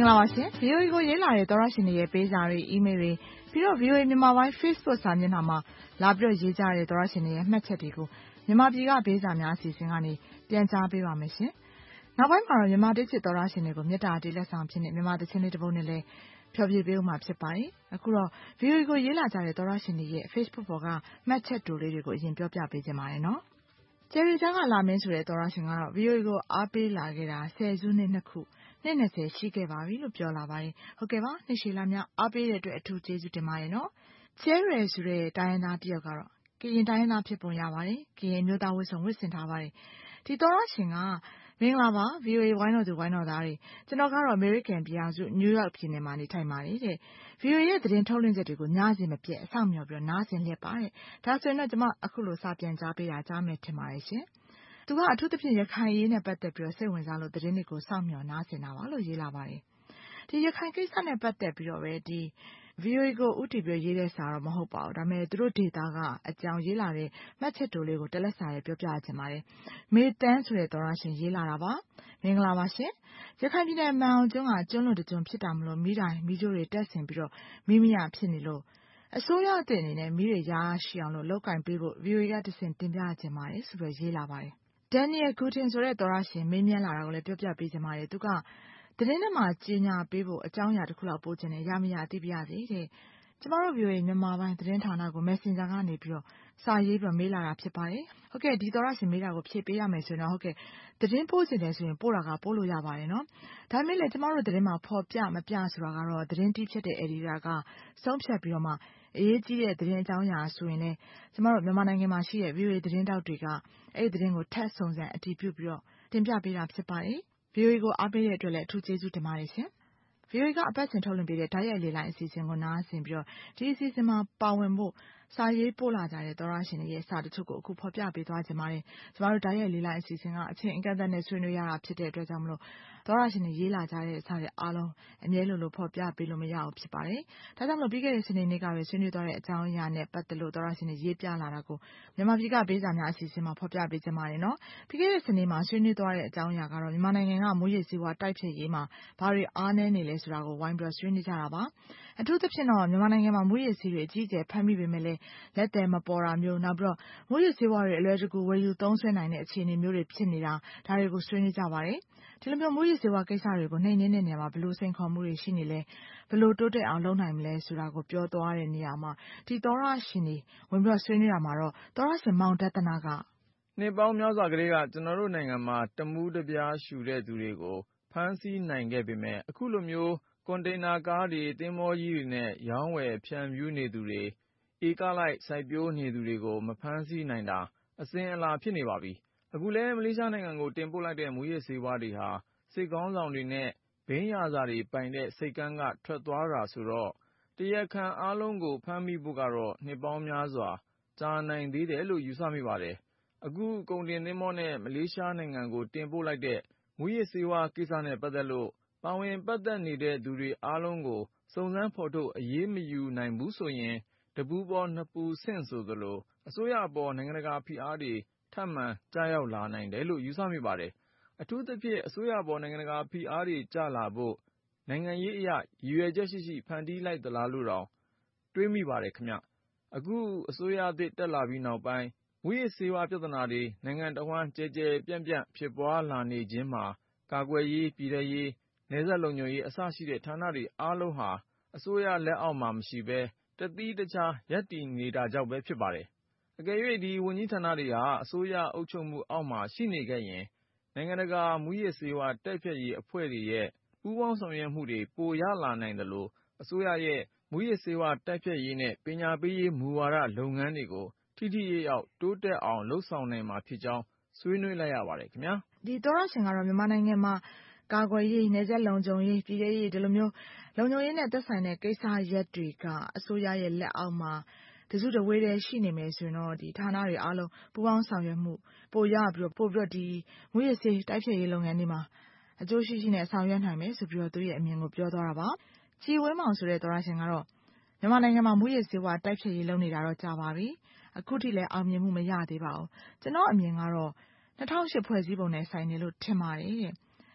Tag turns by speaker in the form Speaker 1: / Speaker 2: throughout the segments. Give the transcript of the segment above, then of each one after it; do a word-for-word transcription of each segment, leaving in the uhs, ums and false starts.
Speaker 1: င်္ဂလာပါရှင် ဗီအိုအေ ကိုရေးလာတဲ့သောရရှင်တွေရဲ့ပေးစာတွေ email တွေပြီးတော့ ဗီအိုအေ မြန်မာပိုင်း Facebook စာမျက်နှာမှာလာပြီးတော့ရေးကြတဲ့သောရရှင်တွေရဲ့မှတ်ချက်တွေကိုမြန်မာပြည်ကပေးစာများအစီအစဉ်ကနေပြန်ကြားပေးပါမယ်ရှင်။နောက်ပိုင်းမှာတော့မြန်မာတိတ်ချစ်သောရရှင်တွေကိုမြတ်တာတေးလက်ဆောင်ဖြစ်နေမြန်မာတချင်းလေးတစ်ပုဒ်နဲ့လည်းဖျော်ဖြေပေးဦးမှာဖြစ်ပါတယ်။အခုတော့ ဗီအိုအေ ကိုရေးလာကြတဲ့သောရရှင်တွေရဲ့ Facebook ပေါ်ကမှတ်ချက်တူလေးတွေကိုအရင်ပြောပြပေးခြင်းပါတယ်နော်။ကျယ်ရီချမ်းကလာမင်းဆိုတဲ့သောရရှင်ကတော့ ဗီအိုအေ ကိုအားပေးလာခဲ့တာဆယ်စုနှစ်နှစ်ခုနှစ်၂၀ရှိခဲ့ပါပြီလို့ပြောလာပါတယ်။ဟုတ်ကဲ့ပါနှစ်ရှည်လများအားပေးတဲ့အတွက်အထူးကျေးဇူးတင်ပါတယ်နော်။ကျဲရယ်ဆိုတဲ့တိုင်းရင်းသားတယောက်ကတော့ကရင်တိုင်းရင်းသားဖြစ်ပုံရပါတယ်။ကရင်မျိုးသားဝတ်စုံဝတ်ဆင်ထားပါတယ်။ဒီသောရရှင်ကမင်္ဂလာပါ ဗီအိုအေ ဝိုင်းတော်သူဝိုင်းတော်သားတွေကျွန်တော်ကတော့အမေရိကန်ပြည်ထောင်စုနယူးယောက်ပြည်နယ်မှာနေထိုင်ပါတယ်တဲ့။ ဗီအိုအေရဲ့သတင်းထုတ်လွှင့်ချက်တွေကိုညစဉ်မပြတ်အဆောင်မျှော်ပြီးတော့နားဆင်လျက်ပါတဲ့။ဒါဆိုရင်တော့ကျွန်မအခုလိုစာပြန်ကြားပေးတာကြားမယ်ထင်ပါတယ်ရှင်။သူကအထူးသဖြင့်ရခိုင်ရေးနဲ့ပတ်သက်ပြီးတော့စိတ်ဝင်စားလို့သတင်းတွေကိုစောင့်မျှော်နားဆင်တာပါလို့ရေးလာပါတယ်။ဒီရခိုင်ကိစ္စနဲ့ပတ်သက်ပြီးတော့ပဲဒီ ဗီအိုအေ ကိုဦးတည်ပြီးရေးတဲ့စာတော့မဟုတ်ပါဘူး။ဒါပေမဲ့သူတို့ဒေတာကအကြောင်းရေးလာတဲ့မှတ်ချက်တိုလေးကိုတလက်စာရေးပြောပြချင်ပါတယ်။မေတန်းဆိုတဲ့သောရရှင်ရေးလာတာပါ။မင်္ဂလာပါရှင်။ရခိုင်ပြည်နယ်မန်အောင်ကျွန်းကကျွန်းလွန်တကျွန်းဖြစ်တာမလို့မိတိုင်းမိကျိုးတွေတက်ဆင်ပြီးတော့မိမိရဖြစ်နေလို့အစိုးရအသစ်အနေနဲ့မိတွေရရှိအောင်လို့လောက်ကင်ပေးဖို့ ဗီအိုအေ ကတဆင့်တင်ပြချင်ပါတယ်ဆိုပြီးရေးလာပါတယ်။ Daniel Guten ဆိုတဲ့သောရရှင်မေးမြန်းလာတာကိုလည်းပြောပြပေးချင်ပါတယ်။သူကသတင်းထဲမှာကြီးညာပေးဖို့အကြောင်းအရာတစ်ခုလောက်ပို့ချင်တယ်ရမရအသိပြရစေတဲ့။ကျမတို့ ဗီအိုအေ မြန်မာပိုင်းသတင်းဌာနကို Messenger ကနေပြီးတော့စာရေးပြီးမေးလာတာဖြစ်ပါတယ်။ဟုတ်ကဲ့ဒီသောရရှင်မေးတာကိုဖြေပေးရမယ်ဆိုရင်တော့ဟုတ်ကဲ့သတင်းပို့ချင်တယ်ဆိုရင်ပို့တာကပို့လို့ရပါတယ်နော်။ဒါပေမဲ့လည်းကျမတို့သတင်းမှာဖော်ပြမပြဆိုတာကတော့သတင်းတီးဖြစ်တဲ့ editor ကဆုံးဖြတ်ပြီးတော့မှအရေးကြီးတဲ့သတင်းအကြောင်းအရာဆိုရင်လည်းကျမတို့မြန်မာနိုင်ငံမှာရှိတဲ့ ဗီအိုအေ သတင်းတောက်တွေကအဲ့ဒီသတင်းကိုထပ်စုံစမ်းအတည်ပြုပြီးတော့တင်ပြပေးတာဖြစ်ပါတယ်။ ဗီအိုအေ ကိုအားပေးတဲ့အတွက်လည်းအထူးကျေးဇူးတင်ပါတယ်ရှင်။ ဗီအိုအေ ကအပတ်စဉ်ထုတ်လွှင့်ပေးတဲ့ဓာတ်ရိုက်လေလိုင်းအစီအစဉ်ကိုနားဆင်ပြီးတော့ဒီအစီအစဉ်မှာပါဝင်ဖို့စာရေးပို့လာကြတဲ့သောရရှင်တွေရဲ့စာတချို့ကိုအခုဖော်ပြပေးသွားခြင်းပါတယ်။ကျမတို့ဓာတ်ရိုက်လေလိုင်းအစီအစဉ်ကအချိန်အကန့်အသတ်နဲ့ဆွေးနွေးရတာဖြစ်တဲ့အတွက်ကြောင့်မလို့သောရရှင်တွေရေးလာကြတဲ့စာတွေအားလုံးအမြဲလိုလိုဖော်ပြပေးလို့မရဘူးဖြစ်ပါတယ်။ဒါကြောင့်မလို့ပြီးခဲ့တဲ့စနေနေ့ကပဲဆွေးနွေးသွားတဲ့အကြောင်းအရာနဲ့ပတ်သက်လို့သောရရှင်တွေရေးပြလာတာကိုမြန်မာပြည်ကပေးစာများအစီအစဉ်မှာဖော်ပြပေးခြင်းပါတယ်နော်။ပြီးခဲ့တဲ့စနေမှာဆွေးနွေးသွားတဲ့အကြောင်းအရာကတော့မြန်မာနိုင်ငံကမူရည်စေဝါတိုက်ဖြတ်ရေးမှာဘာတွေအားနည်းနေလဲဆိုတာကိုဝိုင်းပြီးဆွေးနွေးကြတာပါ။အထူးသဖြင့်တော့မြန်မာနိုင်ငံမှာမူရည်စေတွေအကြီးအကျယ်ဖမ်းမိပေမဲ့လည်းလက်တယ်မပေါ်တာမျိုးနောက်ပြီးတော့မူရည်စေဝါတွေအလွယ်တကူဝယ်ယူသုံးစွဲနိုင်တဲ့အခြေအနေမျိုးတွေဖြစ်နေတာဒါတွေကိုဆွေးနွေးကြပါတယ်။ဒီလိုမျိုးမူရည်စေဝါကိစ္စတွေကိုနှိမ်နင်းတဲ့နေရာမှာဘယ်လိုစိန်ခေါ်မှုတွေရှိနေလဲဘယ်လိုတိုးတက်အောင်လုပ်နိုင်မလဲဆိုတာကိုပြောသွားတဲ့နေရာမှာဒီသောရရှင်တွေဝင်ပြီးဆွေးနွေးတာမှာတော့သောရရှင်မောင်ဒဿနာက
Speaker 2: နှစ်ပေါင်းများစွာကလေးကကျွန်တော်တို့နိုင်ငံမှာတမူးတပြားရှူတဲ့သူတွေကိုဖမ်းဆီးနိုင်ခဲ့ပေမဲ့အခုလိုမျိုးကွန်တိန်နာကားတွေသင်္ဘောကြီးတွေနဲ့ရောင်းဝယ်ဖြန့်ဖြူးနေသူတွေဧကလိုက်စိုက်ပျိုးနေသူတွေကိုမဖမ်းဆီးနိုင်တာအစဉ်အလာဖြစ်နေပါပြီ။အခုလဲမလေးရှားနိုင်ငံကိုတင်ပို့လိုက်တဲ့မူရစ်ဆေးဝါးတွေဟာစစ်ကောင်းဆောင်တွေနဲ့ဘိန်းရာဇာတွေပိုင်တဲ့စိတ်ကမ်းကထွက်သွားတာဆိုတော့တရားခံအားလုံးကိုဖမ်းမိဖို့ကတော့နှစ်ပေါင်းများစွာကြာနိုင်သေးတယ်လို့ယူဆမိပါတယ်။အခုကုန်တင်သင်္ဘောနဲ့မလေးရှားနိုင်ငံကိုတင်ပို့လိုက်တဲ့မူရစ်ဆေးဝါးကိစ္စနဲ့ပတ်သက်လို့ပါဝင်ပတ်သက်နေတဲ့သူတွေအားလုံးကိုစုံစမ်းဖော်ထုတ်အရေးမယူနိုင်ဘူးဆိုရင်တပူပေါ်နှစ်ပူဆင့်ဆိုသလိုအစိုးရအပေါ်နိုင်ငံတကာဖိအားတွေထပ်မံကျရောက်လာနိုင်တယ်လို့ယူဆမိပါတယ်။အထူးသဖြင့်အစိုးရအပေါ်နိုင်ငံတကာဖိအားတွေကျလာဖို့နိုင်ငံရေးအရရည်ရွယ်ချက်ရှိရှိဖန်တီးလိုက်သလားလို့တောင်တွေးမိပါတယ်ခင်ဗျ။အခုအစိုးရသစ်တက်လာပြီးနောက်ပိုင်းမူရစ်ဆေးဝါးပြဿနာတွေနိုင်ငံတဝှမ်းကျယ်ကျယ်ပြန့်ပြန့်ဖြစ်ပွားလာနေခြင်းမှာကာကွယ်ရေးပြည်ထဲရေးနယ်စပ်လုံခြုံရေးအစရှိတဲ့ဌာနတွေအားလုံးဟာအစိုးရလက်အောက်မှာမရှိဘဲတသီးတခြားရပ်တည်နေတာကြောင့်ပဲဖြစ်ပါတယ်။အကယ်၍ဒီဝန်ကြီးဌာနတွေဟာအစိုးရအုပ်ချုပ်မှုအောက်မှာရှိနေခဲ့ရင်နိုင်ငံတကာမူရစ်ဆေးဝါးတိုက်ဖျက်ရေးအဖွဲ့တွေရဲ့ပူးပေါင်းဆောင်ရွက်မှုတွေပိုရလာနိုင်သလိုအစိုးရရဲ့မူရစ်ဆေးဝါးတိုက်ဖျက်ရေးနဲ့ပညာပေးရေးမူဝါဒလုပ်ငန်းတွေကိုထိထိရောက်ရောက်တိုးတက်အောင်လုပ်ဆောင်နိုင်မှာဖြစ်ကြောင်းဆွေးနွေးလိုက်ရပါတယ်ခင်ဗျာ
Speaker 1: ။ဒီသောရရှင်ကတော့မြန်မာနိုင်ငံမှာကာကွယ်ရေးနယ်စပ်လုံခြုံရေးပြည်ထဲရေးဒီလိုမျိုးလုံခြုံရေးနဲ့သက်ဆိုင်တဲ့ကိစ္စရပ်တွေကအစိုးရရဲ့လက်အောက်မှာတစုတဝေးတည်းရှိနေမယ်ဆိုရင်တော့ဒီဌာနတွေအားလုံးပူးပေါင်းဆောင်ရွက်မှုပိုရပြီးတော့ပို့ပြီးတော့ဒီမူရစ်ဆေးတိုက်ဖျက်ရေးလုပ်ငန်းတွေမှာအကျိုးရှိရှိနဲ့ဆောင်ရွက်နိုင်မယ်ဆိုပြီးတော့သူရဲ့အမြင်ကိုပြောသွားတာပါ။ကြည်ဝင်းမောင်ဆိုတဲ့သောရရှင်ကတော့မြန်မာနိုင်ငံမှာမူရစ်ဆေးဝါးတိုက်ဖျက်ရေးလုပ်နေတာတော့ကြာပါပြီ။အခုထိလည်းအောင်မြင်မှုမရသေးပါဘူး။ကျွန်တော်အမြင်ကတော့၂၀၀၈ဖွဲ့စည်းပုံနဲ့ဆိုင်နေလို့ထင်ပါတယ်တဲ့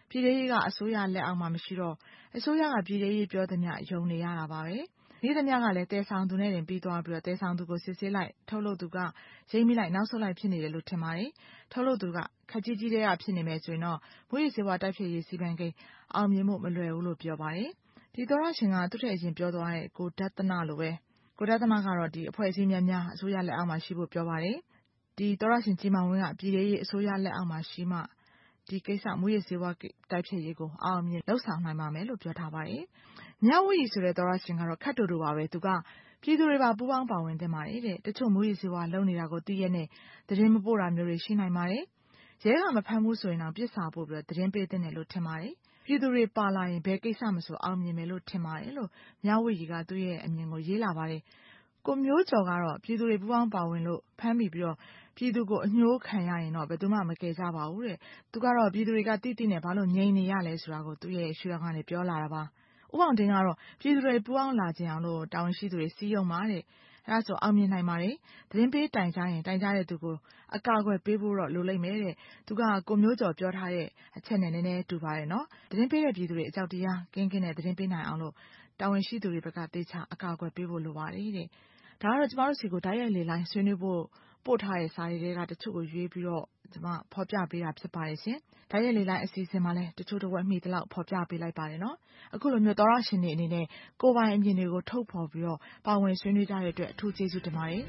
Speaker 1: ပြည်ထောင်ရေးကအစိုးရလက်အောက်မှာမရှိတော့အစိုးရကပြည်ထောင်ရေးပြောသမျှယုံနေရတာပါပဲနေသမျှကလည်းတဲဆောင်သူနဲ့တင်ပြီးသွားပြီးတော့တဲဆောင်သူကိုစစ်ဆေးလိုက်ထုတ်လုပ်သူကရိမ့်မိလိုက်နောက်ဆုတ်လိုက်ဖြစ်နေတယ်လို့ထင်ပါတယ်ထုတ်လုပ်သူကခက်ကြီးကြီးတဲ့ကဖြစ်နေမယ်ဆိုရင်တော့မွေးရစေဝါတိုက်ဖြစ်ရေးစီမံကိန်းအောင်မြင်မှုမလွယ်ဘူးလို့ပြောပါတယ်ဒီသောရရှင်ကသူ့ထက်အရင်ပြောသွားတဲ့ကိုဒသနာလိုပဲကိုဒသနာကတော့ဒီအဖွဲ့အစည်းများများအစိုးရလက်အောက်မှာရှိဖို့ပြောပါတယ်ဒီသောရရှင်ကြီးမောင်ဝင်းကပြည်ထောင်ရေးအစိုးရလက်အောက်မှာရှိမှဒီကိစ္စမွေးရစေဝါတိုက်ဖြစ်ရေးကိုအောင်မြင်လှုပ်ဆောင်နိုင်ပါမယ်လို့ပြောထားပါတယ်မြဝတီဆိုတဲ့သောရရှင်ကတော့ခက်တူတူပါပဲသူကပြည်သူတွေပါပူးပေါင်းပါဝင်တင်ပါတယ်တဲ့တချို့မွေးရစေဝါလုံနေတာကိုသိရတဲ့သတင်းမပို့တာမျိုးတွေရှိနိုင်ပါတယ်ရဲကမဖမ်းဘူးဆိုရင်တော့ပြစ်စာပို့ပြီးသတင်းပေးတဲ့လို့ထင်ပါတယ်ပြည်သူတွေပါလာရင်ဘယ်ကိစ္စမဆိုအောင်မြင်မယ်လို့ထင်ပါတယ်လို့မြဝတီကသူ့ရဲ့အမြင်ကိုရေးလာပါတယ်ကိုမျိုးကျော်ကတော့ပြည်သူတွေပူးပေါင်းပါဝင်လို့ဖမ်းပြီးပြီးတော့ပြည်သူကိုအညှိုးခံရရင်တော့ဘယ်သူမှမကယ်ကြပါဘူးတဲ့သူကတော့ပြည်သူတွေကတိတိနဲ့ဘာလို့ငြိမ်နေရလဲဆိုတာကိုသူ့ရဲ့ရှုထောင့်ကနေပြောလာတာပါဥပောင်တင်ကတော့ပြည်သူတွေပူးပေါင်းလာခြင်းအောင်လို့တာဝန်ရှိသူတွေစီးရုံပါတဲ့အဲဒါဆိုအောင်မြင်နိုင်ပါတယ်သတင်းပေးတိုင်ကြရင်တိုင်ကြတဲ့သူကိုအကာအကွယ်ပေးဖို့တော့လိုလိမ့်မယ်တဲ့သူကကိုမျိုးကျော်ပြောထားတဲ့အချက်နဲ့နည်းနည်းတူပါတယ်နော်သတင်းပေးတဲ့ပြည်သူတွေအကြောက်တရားကင်းကင်းနဲ့သတင်းပေးနိုင်အောင်လို့တာဝန်ရှိသူတွေဘက်ကတေချာအကာအကွယ်ပေးဖို့လိုပါတယ်တဲ့ဒါကတော့ကျမတို့စီကိုတိုက်ရိုက်လေလိုင်းဆွေးနွေးဖို့ပို့ထားတဲ့စာရီတွေကတချို့ကိုရွေးပြီးတော့ကျမဖော်ပြပေးတာဖြစ်ပါတယ်ရှင်တိုက်ရိုက်လေလိုင်းအစီအစဉ်မှာလည်းတချို့တော့မှီတလောက်ဖော်ပြပေးလိုက်ပါတယ်နော်အခုလိုမျိုးသောရရှင်တွေအနေနဲ့ကိုယ်ပိုင်အမြင်တွေကိုထုတ်ဖော်ပြီးတော့ပါဝင်ဆွေးနွေးကြတဲ့အတွက်အထူးကျေးဇူးတင်ပါတယ်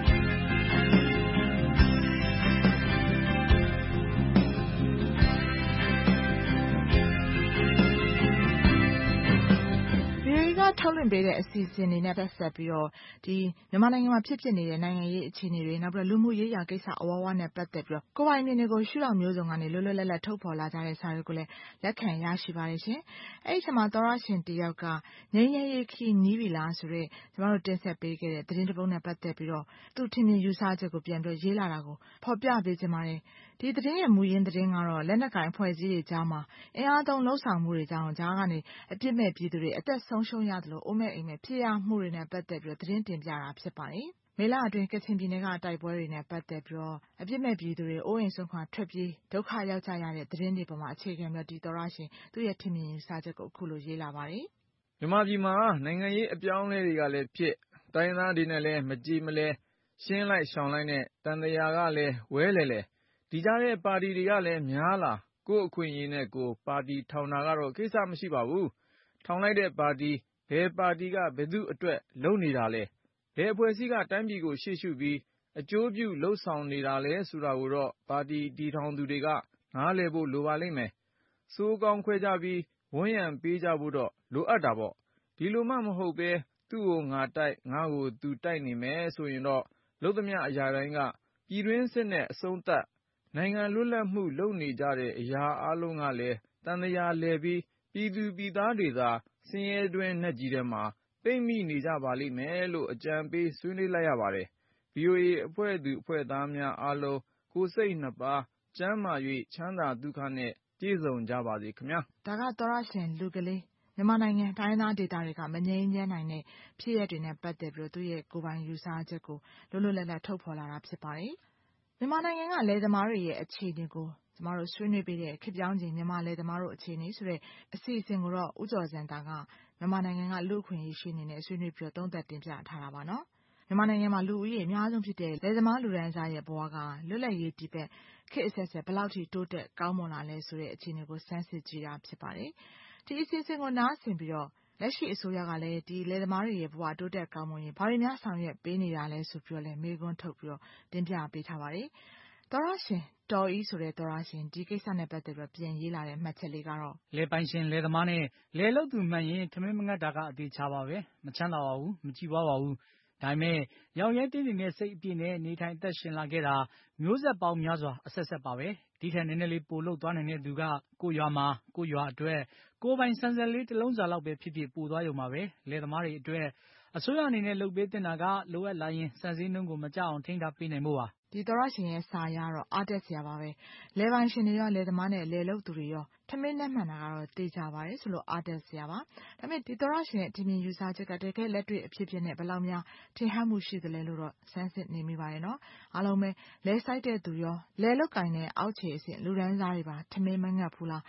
Speaker 1: ထုတ်လွှင့်ပေးတဲ့အစီအစဉ်တွေနဲ့ပတ်သက်ပြီးတော့ဒီမြန်မာနိုင်ငံမှာဖြစ်ဖြစ်နေတဲ့နိုင်ငံရေးအခြေအနေတွေနောက်ပြီးလူမှုရေးရာကိစ္စအဝဝနဲ့ပတ်သက်ပြီးတော့ကိုယ်ပိုင်မြင်တွေကိုရှုထောင့်မျိုးစုံကနေလွတ်လွတ်လပ်လပ်ထုတ်ဖော်လာကြတဲ့စာတွေကိုလည်းလက်ခံရရှိပါတယ်ရှင်။အဲဒီချိန်မှာသောရရှင်တယောက်ကငြိမ်းချမ်းရေးခီးနီးပြီလားဆိုတော့ကျမတို့တင်ဆက်ပေးခဲ့တဲ့သတင်းတစ်ပုဒ်နဲ့ပတ်သက်ပြီးတော့သူ့ထင်မြင်ယူဆချက်ကိုပြန်ပြီးရေးလာတာကိုဖော်ပြပေးခြင်းပါတယ်။ဒီသတင်းရဲ့မူရင်းသတင်းကတော့လက်နက်ကိုင်အဖွဲ့အစည်းတွေကြားမှာအင်အားသုံးလှုပ်ဆောင်မှုတွေကြောင့်ကြားကနေအပြစ်မဲ့ပြည်သူတွေအသက်ဆုံးရှုံးရတယ်လို့အိုးမဲ့အိမ်မဲ့ဖြစ်ရမှုတွေနဲ့ပတ်သက်ပြီးသတင်းတင်ပြတာဖြစ်ပါတယ်။မေလအတွင်းကချင်ပြည်နယ်ကတိုက်ပွဲတွေနဲ့ပတ်သက်ပြီးတော့အပြစ်မဲ့ပြည်သူတွေအိုးအိမ်ဆုံးခွာထွက်ပြေးဒုက္ခရောက်ကြရတဲ့သတင်းတွေပေါ်မှာအခြေခံပြီးဒီသောရရှင်သူ့ရဲ့ထင်မြင်ယူဆချက်ကိုအခုလိုရေးလာပါတယ်
Speaker 2: ။မြန်မာပြည်မှာနိုင်ငံရေးအပြောင်းအလဲတွေကလည်းဖြစ်တိုင်းသားတွေနဲ့လည်းမကြည်မလဲရှင်းလိုက်ရှောင်လိုက်နဲ့တန်တရားကလည်းဝဲလေလေဒီကြတဲ့ပါတီတွေကလည်းများလာကိုယ့်အခွင့်အရေးနဲ့ကိုပါတီထောင်တာကတော့ကိစ္စမရှိပါဘူးထောင်လိုက်တဲ့ပါတီဘယ်ပါတီကဘယ်သူအတွက်လုပ်နေတာလဲဘယ်အဖွဲ့အစည်းကတိုင်းပြည်ကိုရှေ့ရှုပြီးအကျိုးပြုလှုပ်ဆောင်နေတာလဲဆိုတာကိုတော့ပါတီတည်ထောင်သူတွေကနားလည်ဖို့လိုပါလိမ့်မယ်စိုးကောင်းခွဲကြပြီးဝန်းရံပေးကြဖို့တော့လိုအပ်တာပေါ့ဒီလိုမှမဟုတ်ပဲသူ့ကိုငါတိုက်ငါ့ကိုသူတိုက်နေမယ်ဆိုရင်တော့လုပ်သမျှအရာတိုင်းကပြည်တွင်းစစ်နဲ့အဆုံးသတ်နိုင်ငံလွတ်လပ်မှုလုပ်နေကြတဲ့အရာအလုံးကလည်းတန်တရားလဲပြီးပြည်သူပြည်သားတွေသာဆင်းရဲတွင်းနက်ကြီးထဲမှာပိတ်မိနေကြပါလိမ့်မယ်လို့အကြံပေးဆွေးနွေးလိုက်ရပါတယ် ဗွီအိုအေ အဖွဲ့သူအဖွဲ့သားများအားလုံးကိုယ်စိတ်နှစ်ပါးကျန်းမာ၍ချမ်းသာဒုက္ခနဲ့ပြည့်စုံကြပါစေခင်ဗျာ
Speaker 1: ဒါကသောရရှင်လူကလေးမြန်မာနိုင်ငံတိုင်းသားဒေသတွေကမငြိမ်းချမ်းနိုင်တဲ့ဖြစ်ရပ်တွေနဲ့ပတ်သက်ပြီးသူ့ရဲ့ကိုယ်ပိုင်ယူဆချက်ကိုလွတ်လွတ်လပ်လပ်ထုတ်ဖော်လာတာဖြစ်ပါတယ်မြန်မာနိုင်ငံကလယ်သမားတွေရဲ့အခြေအနေကိုကျမတို့ဆွေးနွေးပေးတဲ့ခေတ်ပြောင်းချိန်မြန်မာလယ်သမားတို့အခြေအနေဆိုတဲ့အစီအစဉ်ကိုတော့ဦးကျော်စံတာကမြန်မာနိုင်ငံကလူ့အခွင့်အရေးရှိနေနဲ့ဆွေးနွေးပြီးသုံးသပ်တင်ပြထားတာပါနော်မြန်မာနိုင်ငံမှာလူဦးရေအများဆုံးဖြစ်တဲ့လယ်သမားလူဒန်းစားရဲ့ဘဝကလွတ်လပ်ရေးတည်ဘက်ခေတ်အဆက်ဆက်ဘယ်လောက်ထိတိုးတက်ကောင်းမွန်လာလဲဆိုတဲ့အခြေအနေကိုစမ်းစစ်ကြည့်တာဖြစ်ပါတယ်ဒီအစီအစဉ်ကိုနားဆင်ပြီးတော့လက်ရှိအစိုးရကလည်းဒီလယ်သမားတွေရဲ့ဘဝတိုးတက်ကောင်းမွန်ရင်ဘာတွေများဆောင်ရွက်ပေးနေတာလဲဆိုပြီးတော့လည်းမေးခွန်းထုတ်ပြီးတော့တင်ပြပေးထားပါတယ်သောရရှင်တော်ဤဆိုတဲ့သောရရှင်ဒီကိစ္စနဲ့ပတ်သက်ပြီးပြန်ရေးလာတဲ့မှတ်ချက်လေးကတော့
Speaker 3: လယ်ပိုင်ရှင်လယ်သမားနဲ့လယ်လုပ်သူမှန်ရင်ထမင်းမငတ်တာကအသေးချပါပဲမချမ်းသာပါဘူးမကြည်ပွားပါဘူးဒါပေမဲ့ရောင်ရဲတင်းနေတဲ့စိတ်အပြည့်နဲ့နေထိုင်အသက်ရှင်လာခဲ့တာမျိုးဆက်ပေါင်းများစွာအဆက်ဆက်ပါပဲဒီထက်နည်းနည်းလေးပိုလို့သွားနိုင်တဲ့သူကကိုရွာမှာကိုရွာအတွက်ကိုပိုင်ဆန်ဆန်လေးတစ်လုံးစာလောက်ပဲဖြစ်ဖြစ်ပိုသွားရုံပါပဲလယ်သမားတွေအတွက်အစိုးရအနေနဲ့လုပ်ပေးတင်တာကလိုအပ်လာရင်စံစည်းနှုန်းကိုမကြအောင်ထိန်းထားပေးနိုင်ဖို့ပါ
Speaker 1: ဒီသောရရှင်ရဲ့စာရတော့အားတက်စရာပါပဲလယ်ပိုင်ရှင်တွေရောလယ်သမားနဲ့လယ်လုပ်သူတွေရောထမင်းနဲ့မှန်တာကတော့တေချာပါတယ်ဆိုလို့အားတက်စရာပါဒါပေမဲ့ဒီသောရရှင်ရဲ့ထင်မြင်ယူဆချက်ကတကယ်လက်တွေ့အဖြစ်ဖြစ်နဲ့ဘယ်လောက်များထင်ဟမှုရှိသလဲလို့တော့စမ်းစစ်နေမိပါတယ်နော်အားလုံးပဲလယ်စိုက်တဲ့သူရောလယ်လုပ်ကင်တဲ့အောက်ခြေအဆင့်လူဒန်းစားတွေပါထမင်းမငတ်ဘူးလား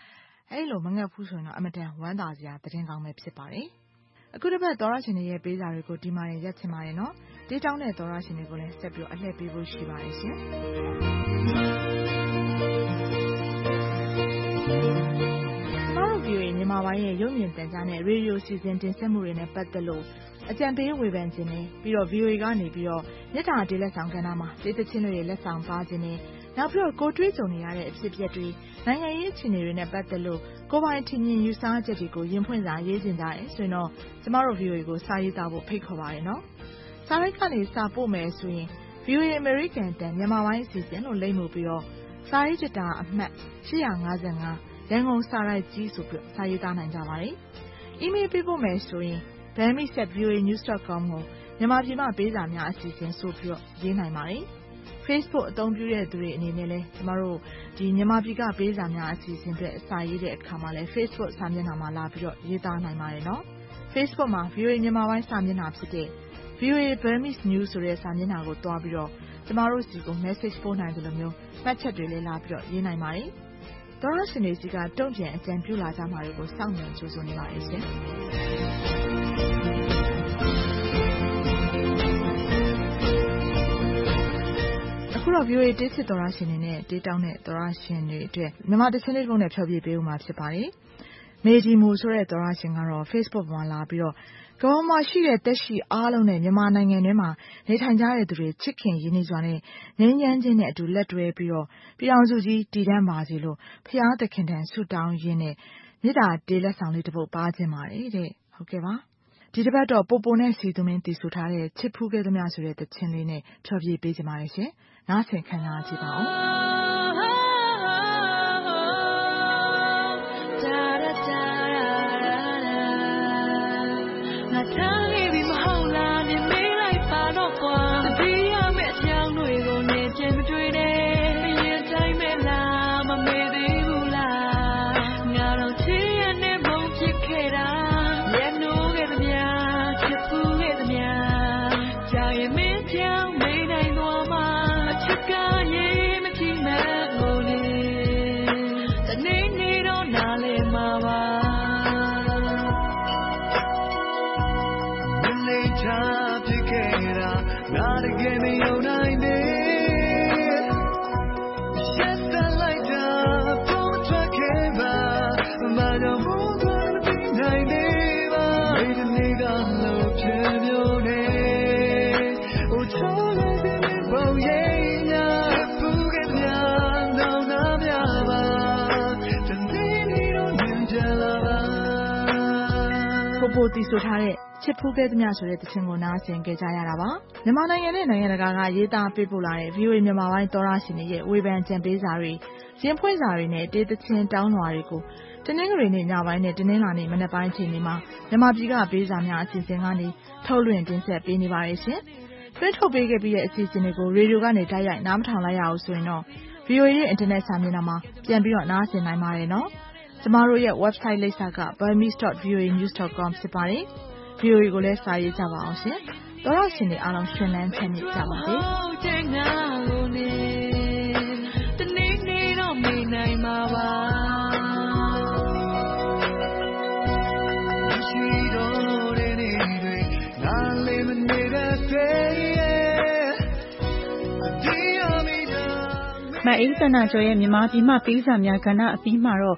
Speaker 1: အဲ့လိုမငတ်ဘူးဆိုရင်တော့အမတန်ဝမ်းသာစရာသတင်းကောင်းပဲဖြစ်ပါတယ်အခုတစ်ပတ်သောရရှင်တွေရဲ့ပေးစာတွေကိုဒီမှာရင်ရက်ချင်ပါတယ်နော်ဒီတောင်းတဲ့သောရရှင်တွေကိုလည်းဆက်ပြီးအလှည့်ပေးဖို့ရှိပါတယ်ရှင်ကျမတို့ ဗီအိုအေ မြန်မာပိုင်းရဲ့ရုပ်မြင်သံကြားနဲ့ရေဒီယိုစီစဉ်တင်ဆက်မှုတွေနဲ့ပတ်သက်လို့အကြံပေးဝေဖန်ခြင်းနဲ့ပြီးတော့ ဗီအိုအေ ကနေပြီးတော့မြစ်တာတေးလက်ဆောင်ကဏ္ဍမှာတေးသချင်းတွေလက်ဆောင်ပါခြင်းနဲ့နောက်ပြီးတော့ကိုတွေးကြုံနေရတဲ့အဖြစ်အပျက်တွေနိုင်ငံရေးအခြေအနေတွေနဲ့ပတ်သက်လို့ကိုပိုင်ထင်မြင်ယူဆချက်တွေကိုရင်ဖွင့်စာရေးကျင်ကြတယ်ဆိုရင်တော့ကျမတို့ ဗီအိုအေ ကိုစာရေးသားဖို့ဖိတ်ခေါ်ပါတယ်နော်စာရိုက်ကနေစာပို့မယ်ဆိုရင် ဗီအိုအေ American တန်မြန်မာပိုင်းအစီအစဉ်လို့လိမ့်မှုပြီးတော့စာရေးကြတာအမှတ်ရှစ်၅၅ရန်ကုန်စာရိုက်ကြီးဆိုပြီးစာရေးသားနိုင်ကြပါတယ်။ email ပေးဖို့မယ်ဆိုရင် burmese at v o a news dot com ကိုမြန်မာပြည်မှာပေးစာများအစီအစဉ်ဆိုပြီးရေးနိုင်ပါတယ်။ Facebook အသုံးပြုတဲ့သူတွေအနေနဲ့လည်းကျမတို့ဒီမြန်မာပြည်ကပေးစာများအစီအစဉ်တွေအစာရေးတဲ့အခါမှာလည်း Facebook စာမျက်နှာမှာလာပြီးတော့ရေးသားနိုင်ပါတယ်နော်။ Facebook မှာ ဗီအိုအေ မြန်မာပိုင်းစာမျက်နှာဖြစ်တဲ့ ဗီအိုအေ Burmese News ဆိုတဲ့စာမျက်နှာကိုတွားပြီးတော့ကျမတို့စီကို message ပို့နိုင်တယ်လို့မျိုးမှတ်ချက်တွေလည်းလာပြီးတော့ရေးနိုင်ပါတယ်။သောရရှင်တွေစီကတုံ့ပြန်အကြံပြုလာကြမှာတွေကိုစောင့်မျှော်ကြိုးစွနေပါတယ်ရှင်။အခုတော့ ဗီအိုအေ တေးစစ်သောရရှင်တွေနဲ့တေးတောင်းတဲ့သောရရှင်တွေအတွက်မြန်မာတချင်းလေးတစ်ပုဒ်နဲ့ဖျော်ဖြေပေးဦးမှာဖြစ်ပါတယ်။မေဒီမူဆိုတဲ့သောရရှင်ကတော့ Facebook မှာလာပြီးတော့ကမ္ဘာမှာရှိတဲ့တက်ရှိအားလုံးနဲ့မြန်မာနိုင်ငံထဲမှာနေထိုင်ကြတဲ့သူတွေချစ်ခင်ရင်းနှီးစွာနဲ့ငြိမ်းချမ်းခြင်းနဲ့အတူလက်တွဲပြီးတော့ပြည်အောင်စုကြီးတည်တံ့ပါစေလို့ဖခင်သခင်ထံဆုတောင်းရင်းနဲ့မေတ္တာတေးလက်ဆောင်လေးတစ်ပုဒ်ပါခြင်းပါတယ်တဲ့ဟုတ်ကဲ့ပါဒီတစ်ပတ်တော့ပိုပိုနဲ့စီသူမင်းတည်ဆိုထားတဲ့ချစ်ဖူးခဲ့သမျှဆိုတဲ့သချင်းလေးနဲ့ဖျော်ဖြေပေးခြင်းပါတယ်ရှင်နားဆင်ခံစားကြည့်ပါဦးပိုတည်ဆိုထားတဲ့ချစ်ဖူးခဲ့သမျှဆိုတဲ့သချင်းကိုနားဆင်ကြကြရတာပါမြန်မာနိုင်ငံနဲ့နိုင်ငံတကာကရေးသားပေးပို့လာတဲ့ ဗီအိုအေ မြန်မာပိုင်းသောရရှင်တွေရဲ့ဝေဖန်ကြံပေးစာတွေရင်ဖွင့်စာတွေနဲ့တေးသချင်းတောင်းလွှာတွေကိုတနင်္ဂနွေနေ့ညပိုင်းနဲ့တနင်္လာနေ့မနက်ပိုင်းချိန်တွေမှာမြန်မာပြည်ကပေးစာများအစီအစဉ်ကနေထုတ်လွှင့်တင်ဆက်ပေးနေပါတယ်ရှင်တွဲထုတ်ပေးခဲ့ပြီးတဲ့အစီအစဉ်တွေကိုရေဒီယိုကနေတိုက်ရိုက်နားမထောင်လိုက်ရအောင်ဆိုရင်တော့ ဗီအိုအေ ရဲ့အင်တာနက်စာမျက်နှာမှာပြန်ပြီးတော့နားဆင်နိုင်ပါတယ်နော်ကျမတို့ရဲ့ website လိပ်စာက burmese dot v o a news dot com ဖြစ်ပါတယ်။ ဗီအိုအေ ကိုလည်းစာရေးကြပါအောင်ရှင်။သောရရှင်တွေအားလုံးရှင်လန်းချမ်းမြေ့ကြပါစေ။တနေ့နေ့တော့မေးနိုင်မှာပါရှိတော့တဲ့နေ့တွေနားလေးမနေတဲ့
Speaker 4: မအေးသနာကျော်ရဲ့မြန်မာပြည်မှာပေးစာများကဏ္ဍအပြီးမှာတော့